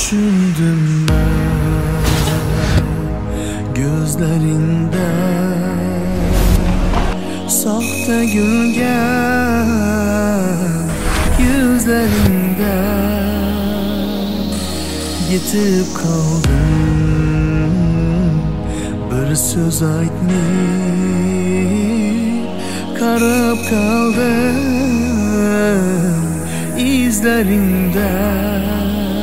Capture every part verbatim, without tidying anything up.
Düşündüm ben gözlerinde sahte gülgen yüzlerinde yetip kaldım, bir söz aytmayıp karab kaldım izlerinden.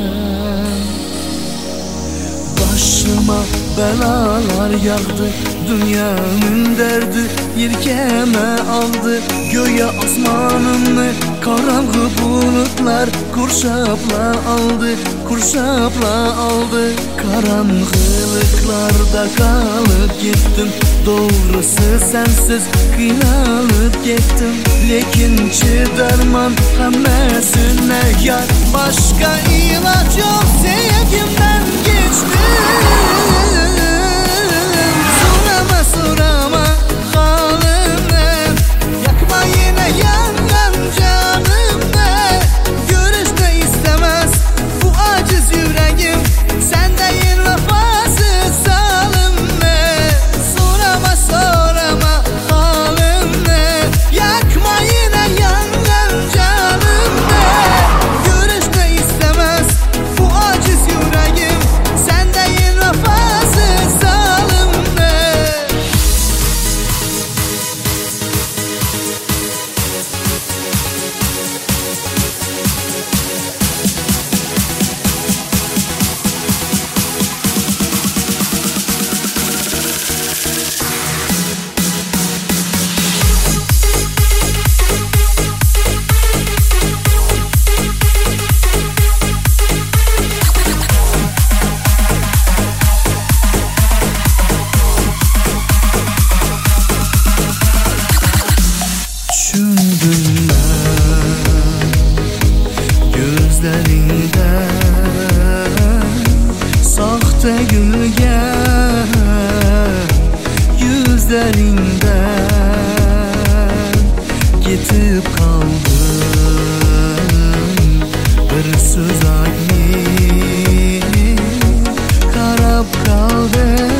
Başıma belalar yağdı, dünyanın derdi yelkeme aldı. Göğe asmanımı karanlık bulutlar kurşapla aldı, kurşapla aldı. Karanlıklarda kalıp gittim, doğrusu sensiz kıynalıp gittim. Lekin çıdarman hemmesine yar, başka ilaç yok, sevgimden geçtim. Sorama sorama halime, yakma yine yangan canımı. Görüşte istemez bu aciz yüreğim, sendeyin vefasız zalimle. Sorama sorama halime, yakma yine yangan canımı. Görüşte istemez bu aciz yüreğim, sendeyin vefasız zalimle. Düşündüm ben gözlerinde sahte gülgen yüzlerinden gitip kaldım, bir söz aytmayıp karab kaldım